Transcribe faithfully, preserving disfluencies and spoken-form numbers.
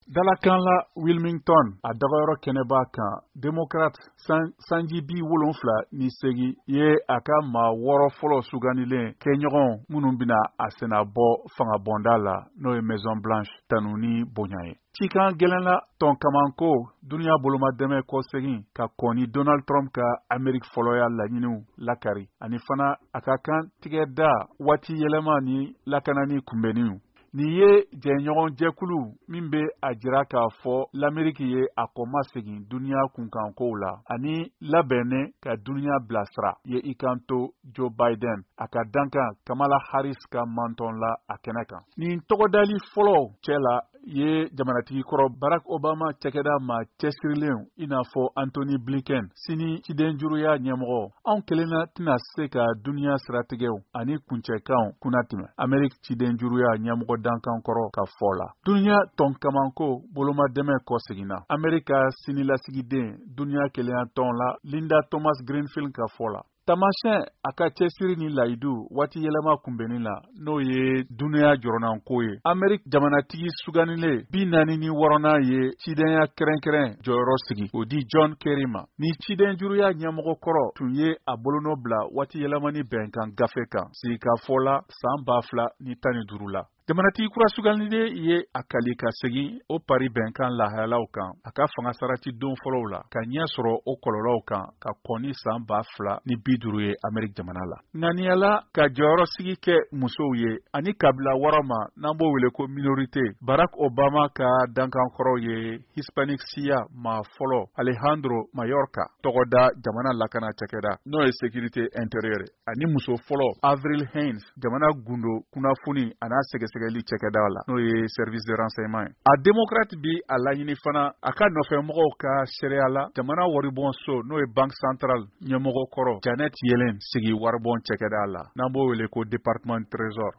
Dalakan la Wilmington a dagayɔrɔ kɛnɛba kan Democrat san, sanji bi wolonfila ni segi ye a ka maa wɔɔrɔ fɔlɔ suganilen kɛɲɔgɔn minnu bɛna a sena bɔ fangabɔnda la n'o ye Maison Blanche tanu ni bonya ye. Cikan gɛlɛnla tɔn kaman ko duniya bolomadɛmɛ kɔsegin ka kɔni Donald Trump ka Amerik fɔlɔya laɲiniw lakari ani fana a ka kan tigɛ da waati yɛlɛma ni lakanani kunbɛnniw. Nin ye jɛɲɔgɔn jɛkulu min bɛ a jira k'a fɔ l'Ameriki ye a kɔma segin duniya kunkankow la ani labɛnnen ka duniya bilasira ye i kan to Joe Biden a ka dankan Kamala Harris ka mantɔn la a kɛnɛ kan. Nin tɔgɔdali fɔlɔ cɛ la ye jamanatigi kɔrɔ Barack Obama cɛkɛda ma cɛsirilen i n'a fɔ Anthony Blinken sini cidenjuruya ɲɛmɔgɔ anw kelenna tɛna se ka duniya siratigɛw ani kuncɛkanw kunna tɛmɛ Amerik cidenjuruya ɲɛmɔgɔ dankan kɔrɔ ka fɔ la. Duniya tɔn kamanko bolomadɛmɛ kɔ seginna. Amerika sinilasigiden duniya kelenya tɔn la Linda Thomas Greenfield ka fɔ la. Tamasɛn a ka cɛsiri ni layidu waati yɛlɛma kunbɛnni la n'o ye duniya jɔrɔnanko ye. Amerik jamanatigi suganile bi naani ni wɔɔrɔnan ye cidenya kɛrɛnkɛrɛn jɔyɔrɔ sigi o di John Kerry ma. Ni cidenjuruya ɲɛmɔgɔ kɔrɔ tun ye a bolonɔ bila waati yɛlɛmani bɛnkan gafe kan sigi ka fɔ la san ba fila ni tan ni duuru la. Jamanatigi kura suganile ye a kali ka segin o pari bɛnkan lahalaw kan a ka fanga sarati don fɔlɔw la ka ɲɛ sɔrɔ o kɔlɔlɔw kan ka kɔni san ba fila ni bi duuru ye Amerik jamana la. Ŋaniyala ka jɔyɔrɔ sigi kɛ musow ye ani kabila wɔɔrɔ ma n'an b'o wele ko minorite. Barack Obama ka dankankɔrɔ ye Hispanic siya maa fɔlɔ Alejandro Mayorkas tɔgɔda jamana lakana cɛkɛda n'o ye sécurité intérieure ani muso fɔlɔ Avril Haines jamana gundo kunnafoni a n'a sɛgɛsɛgɛli cɛkɛda la n'o ye service de renseignement ye. A démocrate bi a laɲini fana a ka nɔfɛmɔgɔw ka seereya la jamana waribon so n'o ye Banque Centrale ɲɛmɔgɔ kɔrɔ Janet Yellen sigi waribon cɛkɛda la n'an b'o wele ko département trésor.